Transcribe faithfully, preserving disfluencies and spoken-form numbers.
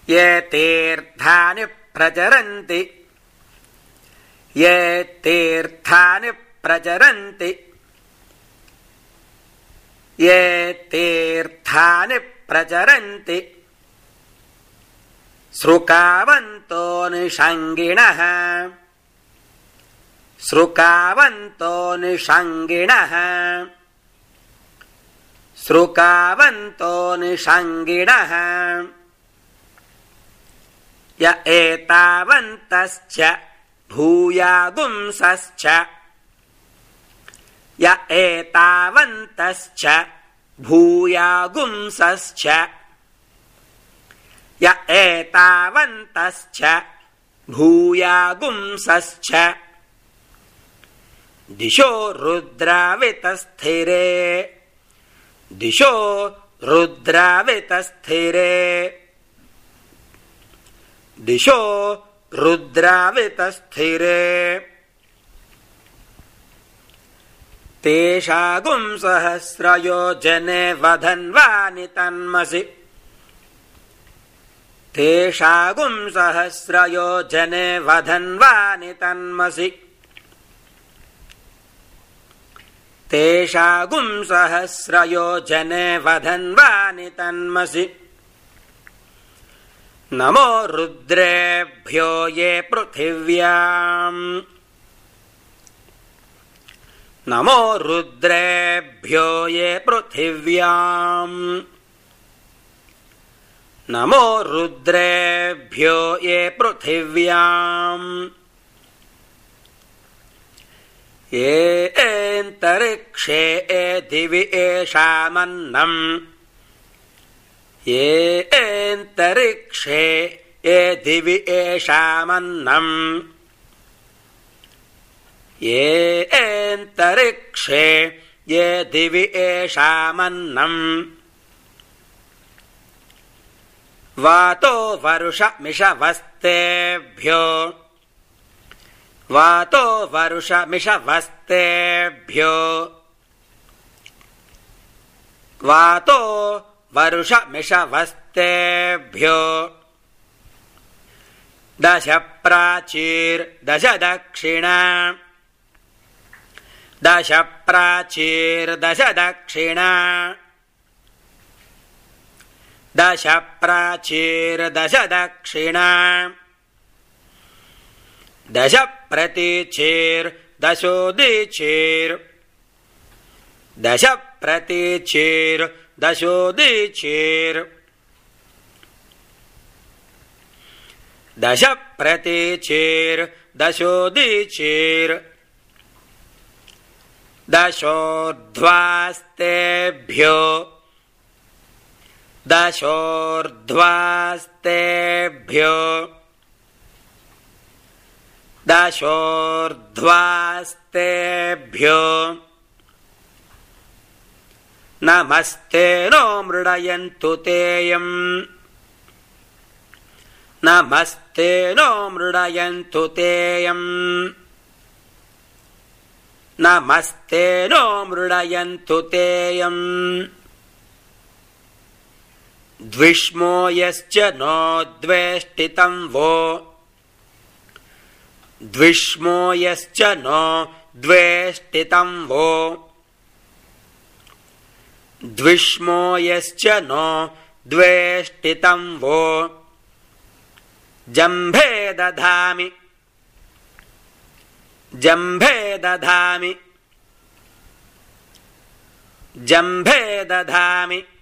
ये तीर्थानि प्रचरन्ति ये तीर्थानि प्रचरन्ति ये तीर्थानि प्रचरन्ति श्रुकावन्तो निषङ्गिणः श्रुकावन्तो निषङ्गिणः श्रुकावन्तो निषङ्गिणः य एतावन्तश्च भूयागुंसश्च य एतावन्तश्च भूयागुंसश्च य एतावन्तश्च भूयागुंसश्च दिशो रुद्रावितस्थिरे दिशो रुद्रावितस्थिरे दिशो रुद्रावितस्थिरे तेषागुं सहस्रयोजने वधन्वानि तन्मसि तेषागुं सहस्रयोजने वधन्वानि तन्मसि तेषागुं सहस्रयोजने वधन्वानि तन्मसि नमो रुद्रेभ्यो ये पृथिव्याम् नमो रुद्रेभ्यो ये पृथिव्याम् नमो रुद्रेभ्यो ये पृथिव्याम् ये एन्तरिक्षे ये दिवि एषामन्नम् ये एन्तरिक्षे ये दिवि एषामन्नम् ये एन्तरिक्षे ये दिवि एषामन्नम् वातो वरुषमिषवस्तेभ्यो वातो वरुषमिषवस्तेभ्यो वातो वरुषमिषवस्तेभ्यो दश प्राचीर्दश दक्षिणा दश प्राचीर्दश दक्षिणा दश प्राचीर्दश दक्षिणा दश प्रतीचीर्दशोदीचीर् दश प्रतीचीर्दशोदीचीर् दश प्रतीचीर्दशोदीचीर् दशोर्ध्वास्तेभ्यो दशोर्ध्वास्तेभ्यो दशोर्ध्वास्तेभ्यो नमस्ते नो मृडयन्तु तेयम् नमस्ते नो मृडयन्तु तेयम् नमस्ते नो मृडयन्तु तेयम् द्विष्मो यश्च नो द्वेष्टितं वो द्विष्मो यश्च नो द्वेष्टितं वो द्विष्मो यश्च नो द्वेष्टितं वो जम्भे दधामि जम्भे दधामि जम्भे दधामि